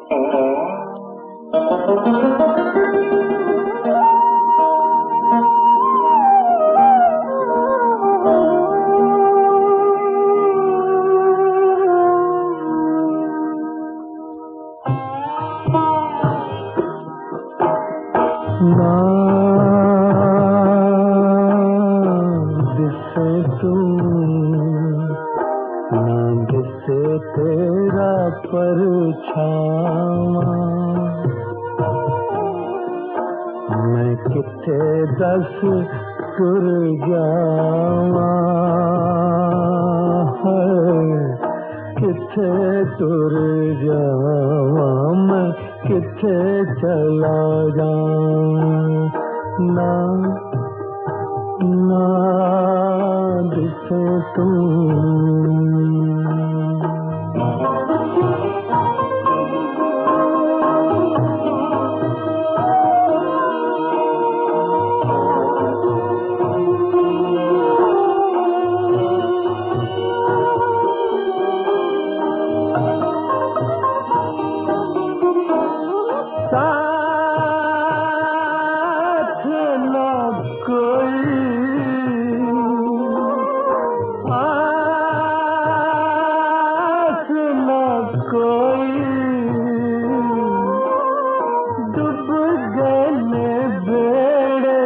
ना दिसे तू, ना दिसे तेरा परछावा, मैं किथे दस तुर जावा, किथे तुर जावा, मैं किथे चला जाऊं। ना ना दिसे तू, साथ न कोई, आस न कोई, डूब गए बेड़े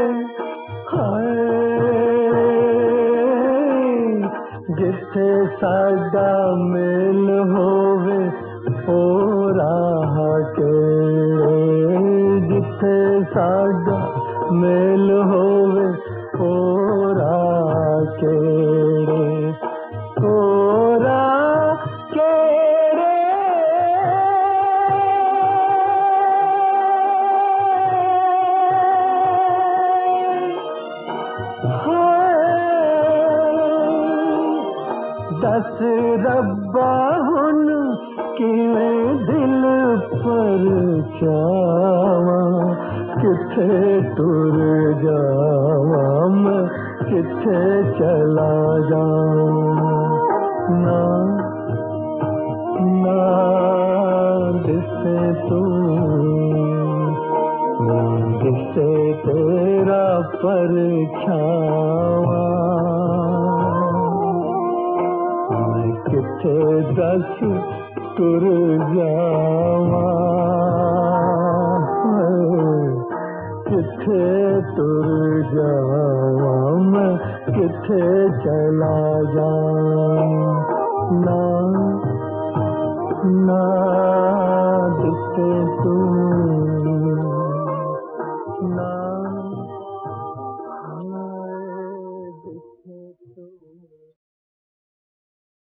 हाय, जिथे साडा मेल होवे ओ राह केड़े, जिथे साडा मेल होवे ओ राह केड़े, ओ राह केड़े, दस रब्बा हुन किवें दिल पर छावा, किथे तुर जावा, मैं किथे चला जाऊं। ना ना दिसे तू, ना दिसे तेरा परछावा, मैं किथे दस तुर जावा, किथे तुर जावा, मैं किथे चला जाऊं। ना ना दिसे तू।